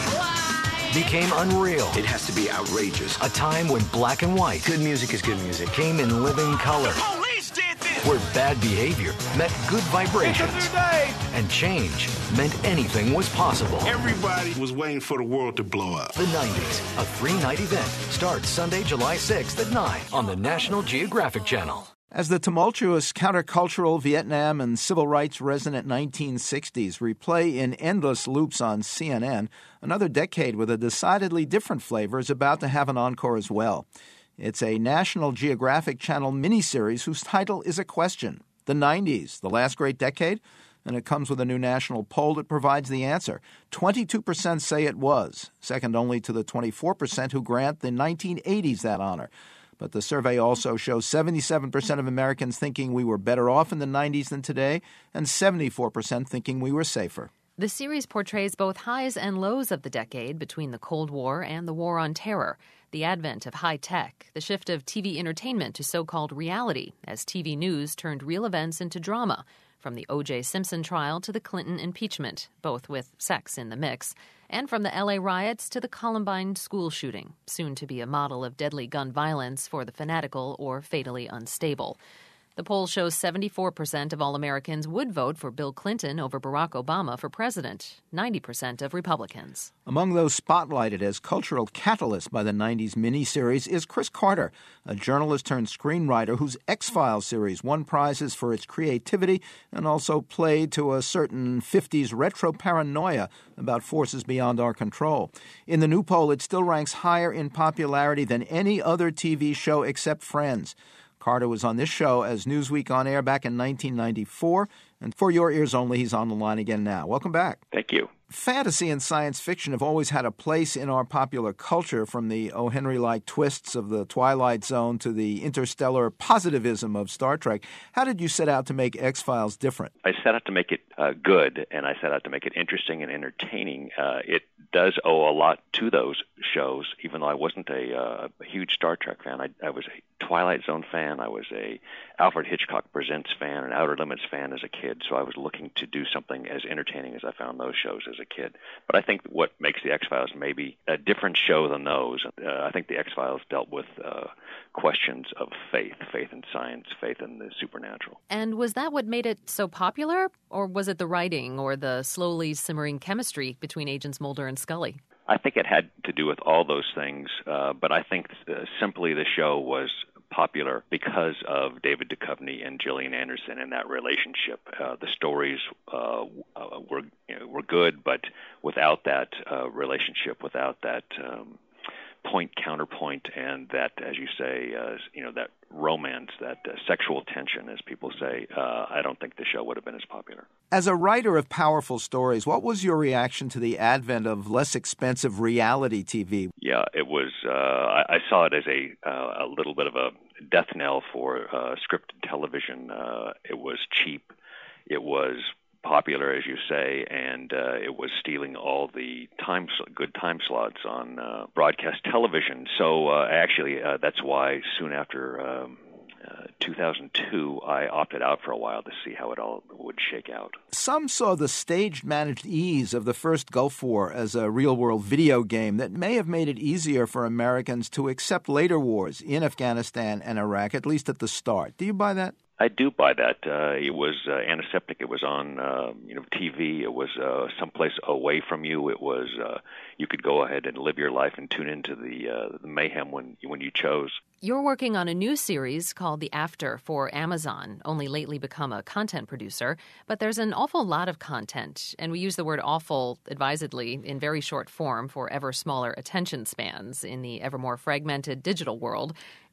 Speaker 15: became unreal. It has to be outrageous. A time when black and white, good music is good music, came in living color. The police did this! Where bad behavior met good vibrations. And change meant anything was possible.
Speaker 16: Everybody was waiting for the world to blow up.
Speaker 15: The nineties, a three-night event, starts Sunday, July sixth at nine on the National Geographic Channel.
Speaker 1: As the tumultuous, countercultural Vietnam and civil rights resonant nineteen sixties replay in endless loops on C N N, another decade with a decidedly different flavor is about to have an encore as well. It's a National Geographic Channel miniseries whose title is a question. The nineties, the last great decade? And it comes with a new national poll that provides the answer. twenty-two percent say it was, second only to the twenty-four percent who grant the nineteen eighties that honor. But the survey also shows seventy-seven percent of Americans thinking we were better off in the nineties than today, and seventy-four percent thinking we were safer.
Speaker 2: The series portrays both highs and lows of the decade between the Cold War and the War on Terror, the advent of high tech, the shift of T V entertainment to so-called reality as T V news turned real events into drama, from the O J Simpson trial to the Clinton impeachment, both with sex in the mix, and from the L A riots to the Columbine school shooting, soon to be a model of deadly gun violence for the fanatical or fatally unstable. The poll shows seventy-four percent of all Americans would vote for Bill Clinton over Barack Obama for president, ninety percent of Republicans.
Speaker 1: Among those spotlighted as cultural catalysts by the nineties miniseries is Chris Carter, a journalist turned screenwriter whose X-Files series won prizes for its creativity and also played to a certain fifties retro paranoia about forces beyond our control. In the new poll, it still ranks higher in popularity than any other T V show except Friends. Carter was on this show as Newsweek on Air back in nineteen ninety-four, and for your ears only, he's on the line again now. Welcome back.
Speaker 17: Thank you.
Speaker 1: Fantasy and science fiction have always had a place in our popular culture, from the O. Henry-like twists of the Twilight Zone to the interstellar positivism of Star Trek. How did you set out to make X-Files different?
Speaker 17: I set out to make it uh, good, and I set out to make it interesting and entertaining. Uh, it does owe a lot to those shows, even though I wasn't a, uh, a huge Star Trek fan. I, I was a Twilight Zone fan. I was a Alfred Hitchcock Presents fan, an Outer Limits fan as a kid, so I was looking to do something as entertaining as I found those shows as a kid. But I think what makes the X-Files maybe a different show than those, uh, I think the X-Files dealt with uh, questions of faith, faith in science, faith in the supernatural.
Speaker 2: And was that what made it so popular, or was it the writing or the slowly simmering chemistry between Agents Mulder and Scully?
Speaker 17: I think it had to do with all those things, uh, but I think uh, simply the show was popular because of David Duchovny and Gillian Anderson and that relationship. Uh, the stories uh, uh, were you know, were good, but without that uh, relationship, without that um, point counterpoint, and that, as you say, uh, you know, that romance, that uh, sexual tension, as people say, uh, I don't think the show would have been as popular.
Speaker 1: As a writer of powerful stories, what was your reaction to the advent of less expensive reality T V?
Speaker 17: Yeah, it was. Uh, I, I saw it as a uh, a little bit of a death knell for uh, scripted television. Uh, it was cheap. It was popular, as you say, and uh, it was stealing all the time, good time slots on uh, broadcast television. So uh, actually, uh, that's why soon after um, uh, two thousand two, I opted out for a while to see how it all would shake out.
Speaker 1: Some saw the staged managed ease of the first Gulf War as a real-world video game that may have made it easier for Americans to accept later wars in Afghanistan and Iraq, at least at the start. Do you buy that?
Speaker 17: I do buy that. Uh, it was uh, antiseptic. It was on, uh, you know, T V. It was uh, someplace away from you. It was uh, you could go ahead and live your life and tune into the, uh, the mayhem when when you chose.
Speaker 2: You're working on a new series called The After for Amazon, only lately become a content producer. But there's an awful lot of content, and we use the word awful advisedly in very short form for ever smaller attention spans in the ever more fragmented digital world.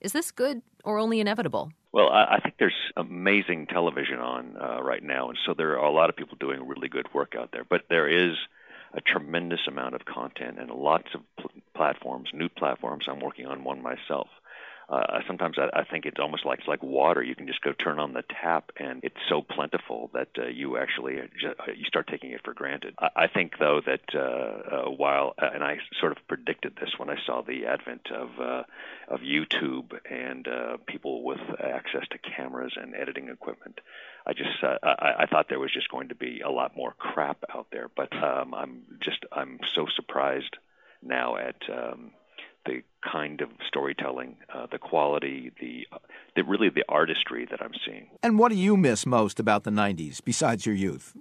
Speaker 2: Is this good or only inevitable?
Speaker 17: Well, I think there's amazing television on uh, right now, and so there are a lot of people doing really good work out there. But there is a tremendous amount of content and lots of pl- platforms, new platforms. I'm working on one myself. Uh, sometimes I, I think it's almost like it's like water. You can just go turn on the tap, and it's so plentiful that uh, you actually uh, you start taking it for granted. I, I think, though, that uh, uh, while uh, and I sort of predicted this when I saw the advent of uh, of YouTube and uh, people with access to cameras and editing equipment, I just uh, I, I thought there was just going to be a lot more crap out there. But um, I'm just I'm so surprised now at um, the kind of storytelling, uh, the quality, the, the really the artistry that I'm seeing.
Speaker 1: And what do you miss most about the nineties, besides your youth?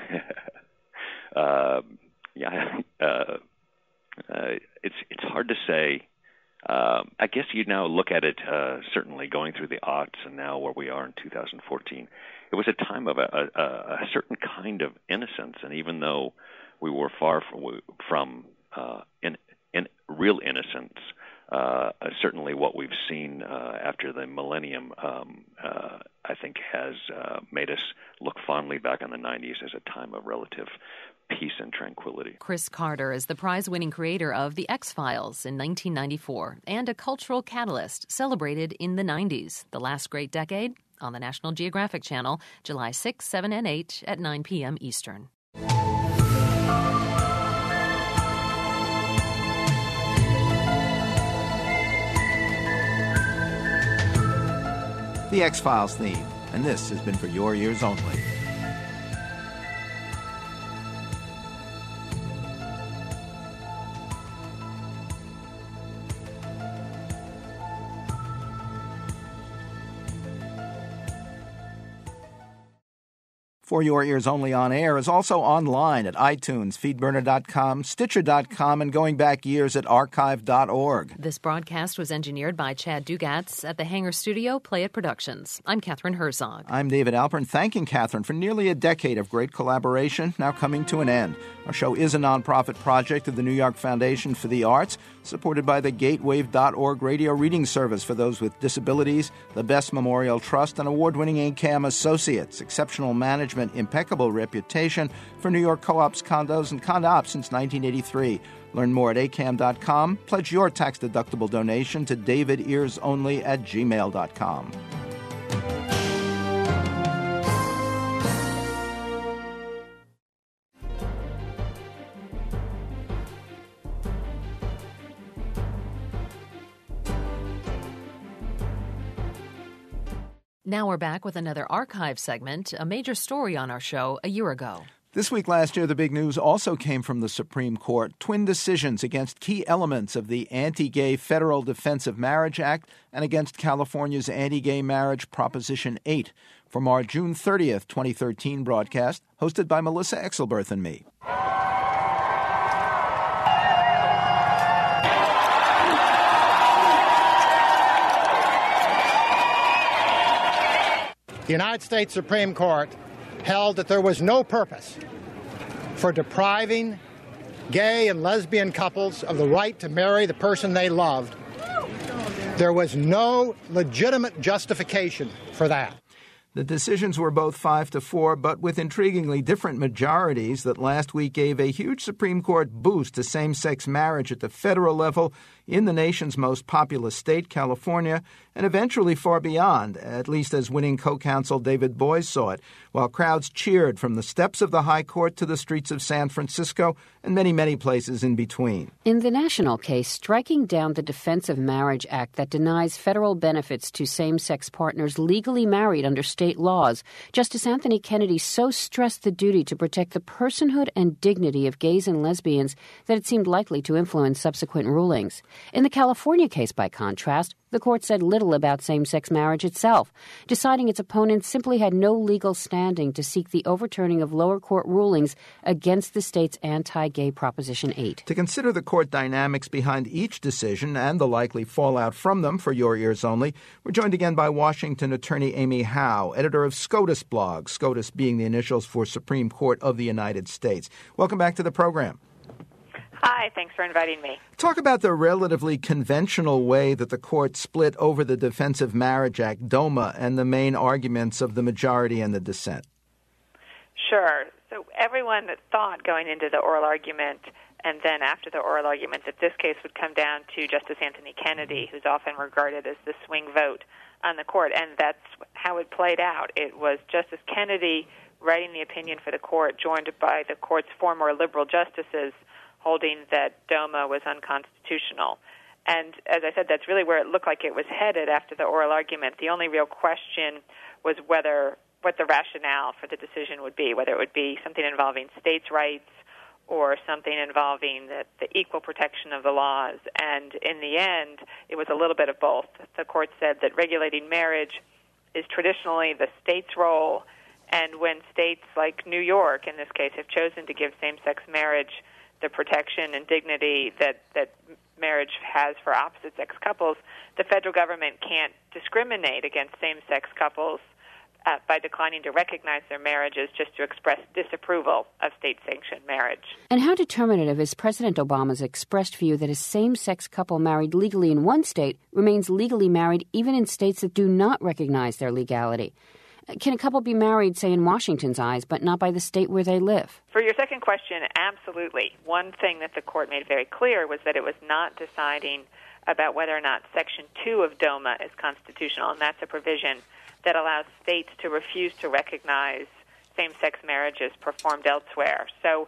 Speaker 17: uh, yeah, uh, uh, it's it's hard to say. Uh, I guess you now look at it, uh, certainly going through the aughts and now where we are in two thousand fourteen. It was a time of a, a, a certain kind of innocence, and even though we were far from, from uh, in, in real innocence, uh, certainly what we've seen uh, after the millennium, um, uh, I think, has uh, made us look fondly back on the nineties as a time of relative peace and tranquility.
Speaker 2: Chris Carter is the prize-winning creator of The X-Files in nineteen ninety-four and a cultural catalyst celebrated in the nineties, the last great decade, on the National Geographic Channel, July sixth, seventh, and eighth at nine p.m. Eastern.
Speaker 1: The X-Files theme, and this has been for your ears only. For Your Ears Only on Air is also online at iTunes, feedburner dot com, Stitcher dot com, and going back years at archive dot org.
Speaker 2: This broadcast was engineered by Chad Dugatz at the Hangar Studio, Play It Productions. I'm Catherine Herzog.
Speaker 1: I'm David Alpern, thanking Catherine for nearly a decade of great collaboration, now coming to an end. Our show is a nonprofit project of the New York Foundation for the Arts, supported by the gatewave dot org radio reading service for those with disabilities, the Best Memorial Trust, and award-winning A C A M Associates, exceptional management, impeccable reputation for New York co-ops, condos, and condo-ops since nineteen eighty-three. Learn more at A C A M dot com. Pledge your tax-deductible donation to davidearsonly at gmail dot com.
Speaker 2: Now we're back with another archive segment, a major story on our show a year ago.
Speaker 1: This week last year, the big news also came from the Supreme Court. Twin decisions against key elements of the Anti-Gay Federal Defense of Marriage Act and against California's Anti-Gay Marriage Proposition eight. From our June thirtieth, twenty thirteen broadcast, hosted by Melissa Exelberth and me.
Speaker 18: The United States Supreme Court held that there was no purpose for depriving gay and lesbian couples of the right to marry the person they loved. There was no legitimate justification for that.
Speaker 1: The decisions were both five to four, but with intriguingly different majorities that last week gave a huge Supreme Court boost to same-sex marriage at the federal level in the nation's most populous state, California, and eventually far beyond, at least as winning co-counsel David Boies saw it, while crowds cheered from the steps of the High Court to the streets of San Francisco and many, many places in between.
Speaker 19: In the national case, striking down the Defense of Marriage Act that denies federal benefits to same-sex partners legally married under state laws, Justice Anthony Kennedy so stressed the duty to protect the personhood and dignity of gays and lesbians that it seemed likely to influence subsequent rulings. In the California case, by contrast, the court said little about same-sex marriage itself, deciding its opponents simply had no legal standing to seek the overturning of lower court rulings against the state's anti-gay Proposition eight.
Speaker 1: To consider the court dynamics behind each decision and the likely fallout from them for your ears only, we're joined again by Washington attorney Amy Howe, editor of SCOTUS blog, SCOTUS being the initials for Supreme Court of the United States. Welcome back to the program.
Speaker 20: Hi, thanks for inviting me.
Speaker 1: Talk about the relatively conventional way that the court split over the Defense of Marriage Act, DOMA, and the main arguments of the majority and the dissent.
Speaker 20: Sure. So everyone that thought going into the oral argument and then after the oral argument that this case would come down to Justice Anthony Kennedy, who's often regarded as the swing vote on the court, and that's how it played out. It was Justice Kennedy writing the opinion for the court, joined by the court's four more liberal justices, holding that DOMA was unconstitutional. And as I said, that's really where it looked like it was headed after the oral argument. The only real question was whether what the rationale for the decision would be, whether it would be something involving states' rights or something involving the, the equal protection of the laws. And in the end, it was a little bit of both. The court said that regulating marriage is traditionally the state's role, and when states like New York, in this case, have chosen to give same-sex marriage the protection and dignity that, that marriage has for opposite-sex couples, the federal government can't discriminate against same-sex couples uh, by declining to recognize their marriages just to express disapproval of state-sanctioned marriage.
Speaker 19: And how determinative is President Obama's expressed view that a same-sex couple married legally in one state remains legally married even in states that do not recognize their legality? Can a couple be married, say, in Washington's eyes, but not by the state where they live?
Speaker 20: For your second question, absolutely. One thing that the court made very clear was that it was not deciding about whether or not Section two of DOMA is constitutional, and that's a provision that allows states to refuse to recognize same-sex marriages performed elsewhere. So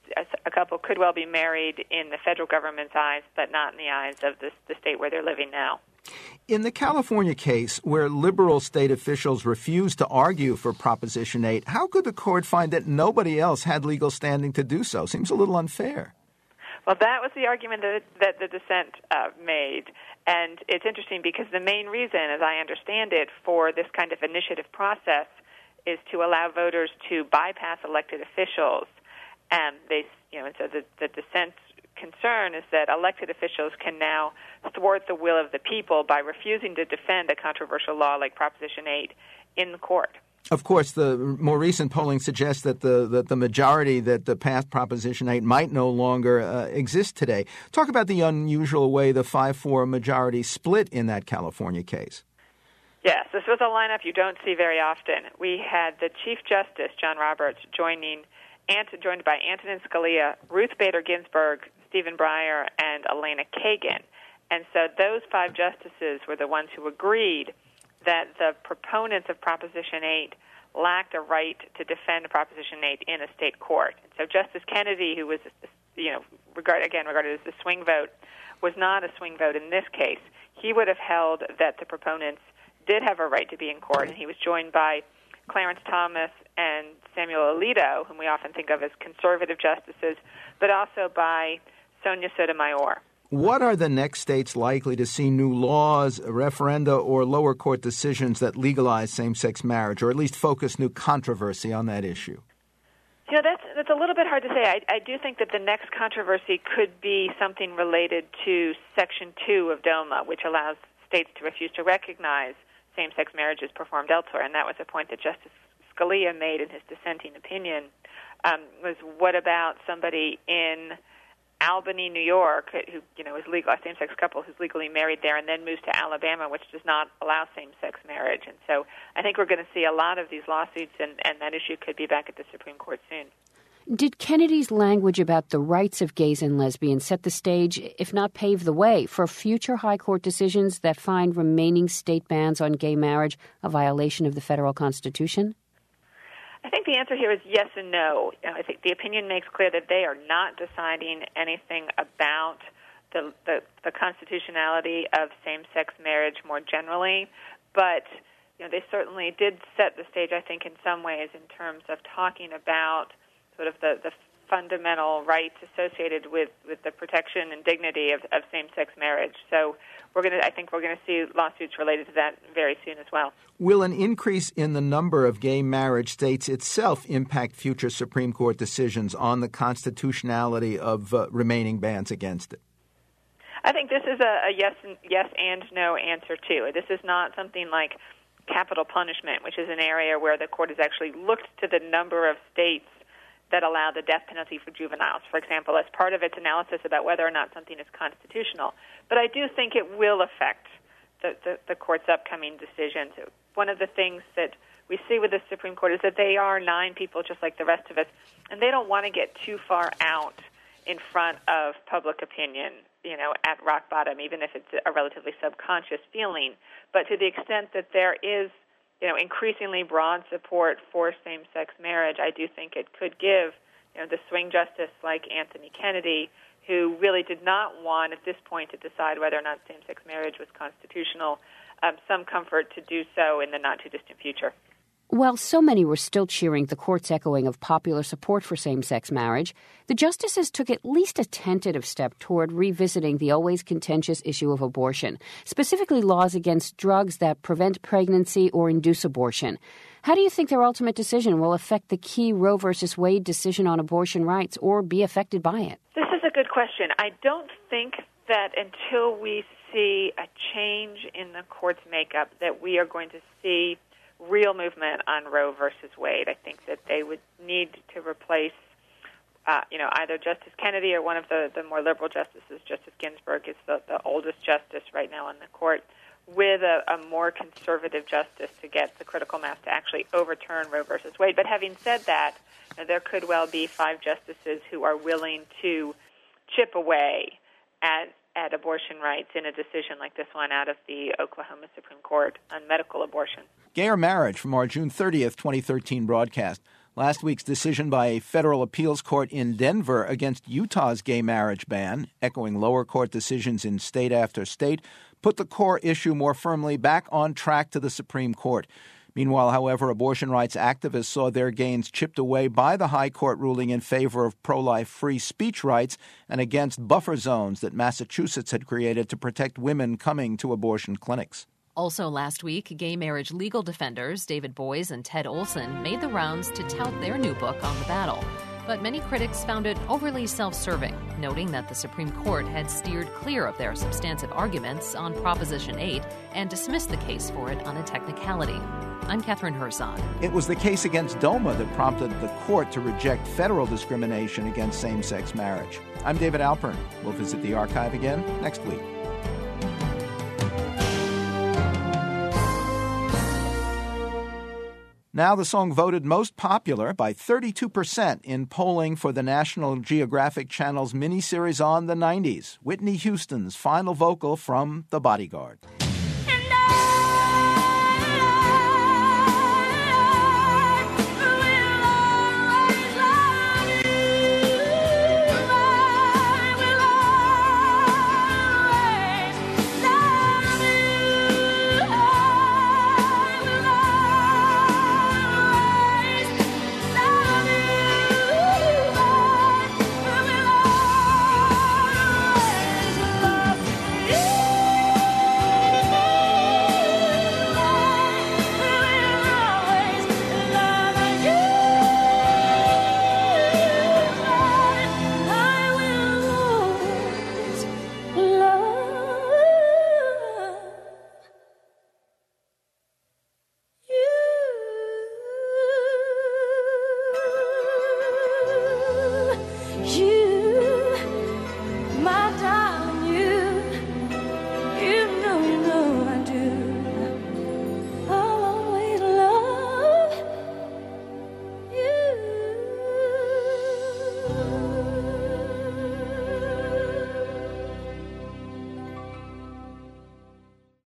Speaker 20: a couple could well be married in the federal government's eyes, but not in the eyes of the, the state where they're living now.
Speaker 1: In the California case, where liberal state officials refused to argue for Proposition eight, how could the court find that nobody else had legal standing to do so? Seems a little unfair.
Speaker 20: Well, that was the argument that, that the dissent uh, made. And it's interesting because the main reason, as I understand it, for this kind of initiative process is to allow voters to bypass elected officials. And they, you know, so the, the dissent concern is that elected officials can now thwart the will of the people by refusing to defend a controversial law like Proposition eight in the court.
Speaker 1: Of course, the more recent polling suggests that the that the majority that the passed Proposition eight might no longer uh, exist today. Talk about the unusual way the five four majority split in that California case.
Speaker 20: Yes, this was a lineup you don't see very often. We had the Chief Justice, John Roberts, joining joined by Antonin Scalia, Ruth Bader Ginsburg, Stephen Breyer, and Elena Kagan. And so those five justices were the ones who agreed that the proponents of Proposition eight lacked a right to defend Proposition eight in a state court. And so Justice Kennedy, who was, you know, regard, again regarded as a swing vote, was not a swing vote in this case. He would have held that the proponents did have a right to be in court, and he was joined by Clarence Thomas and Samuel Alito, whom we often think of as conservative justices, but also by Sonia Sotomayor.
Speaker 1: What are the next states likely to see new laws, referenda, or lower court decisions that legalize same-sex marriage, or at least focus new controversy on that issue?
Speaker 20: You know, that's, that's a little bit hard to say. I, I do think that the next controversy could be something related to Section two of DOMA, which allows states to refuse to recognize same-sex marriages performed elsewhere, and that was a point that Justice Scalia made in his dissenting opinion, um, was what about somebody in Albany, New York, who, you know, is legal, a same-sex couple who's legally married there and then moves to Alabama, which does not allow same-sex marriage. And so I think we're going to see a lot of these lawsuits, and, and that issue could be back at the Supreme Court soon.
Speaker 19: Did Kennedy's language about the rights of gays and lesbians set the stage, if not pave the way, for future high court decisions that find remaining state bans on gay marriage a violation of the federal Constitution?
Speaker 20: I think the answer here is yes and no. I think the opinion makes clear that they are not deciding anything about the, the, the constitutionality of same-sex marriage more generally, but you know, they certainly did set the stage, I think, in some ways in terms of talking about sort of the, the fundamental rights associated with, with the protection and dignity of, of same-sex marriage. So we're going to, I think we're going to see lawsuits related to that very soon as well.
Speaker 1: Will an increase in the number of gay marriage states itself impact future Supreme Court decisions on the constitutionality of uh, remaining bans against it?
Speaker 20: I think this is a, a yes, and, yes and no answer, too. This is not something like capital punishment, which is an area where the court has actually looked to the number of states that allow the death penalty for juveniles, for example, as part of its analysis about whether or not something is constitutional. But I do think it will affect the, the, the court's upcoming decisions. One of the things that we see with the Supreme Court is that they are nine people just like the rest of us, and they don't want to get too far out in front of public opinion, you know, at rock bottom, even if it's a relatively subconscious feeling. But to the extent that there is, you know, increasingly broad support for same-sex marriage, I do think it could give, you know, the swing justice like Anthony Kennedy, who really did not want at this point to decide whether or not same-sex marriage was constitutional, um, some comfort to do so in the not-too-distant future.
Speaker 19: While so many were still cheering the court's echoing of popular support for same-sex marriage, the justices took at least a tentative step toward revisiting the always contentious issue of abortion, specifically laws against drugs that prevent pregnancy or induce abortion. How do you think their ultimate decision will affect the key Roe v. Wade decision on abortion rights or be affected by it?
Speaker 20: This is a good question. I don't think that until we see a change in the court's makeup that we are going to see real movement on Roe versus Wade. I think that they would need to replace, uh, you know, either Justice Kennedy or one of the, the more liberal justices. Justice Ginsburg is the, the oldest justice right now on the court, with a, a more conservative justice to get the critical mass to actually overturn Roe versus Wade. But having said that, you know, there could well be five justices who are willing to chip away at at abortion rights in a decision like this one out of the Oklahoma Supreme Court on medical abortion.
Speaker 1: Gayer Marriage from our June thirtieth, twenty thirteen broadcast. Last week's decision by a federal appeals court in Denver against Utah's gay marriage ban, echoing lower court decisions in state after state, put the core issue more firmly back on track to the Supreme Court. Meanwhile, however, abortion rights activists saw their gains chipped away by the high court ruling in favor of pro-life free speech rights and against buffer zones that Massachusetts had created to protect women coming to abortion clinics.
Speaker 2: Also last week, gay marriage legal defenders David Boies and Ted Olson made the rounds to tout their new book on the battle. But many critics found it overly self-serving, noting that the Supreme Court had steered clear of their substantive arguments on Proposition eight and dismissed the case for it on a technicality. I'm Catherine Herzog.
Speaker 1: It was the case against DOMA that prompted the court to reject federal discrimination against same-sex marriage. I'm David Alpern. We'll visit the archive again next week. Now the song voted most popular by thirty-two percent in polling for the National Geographic Channel's miniseries on the nineties, Whitney Houston's final vocal from The Bodyguard.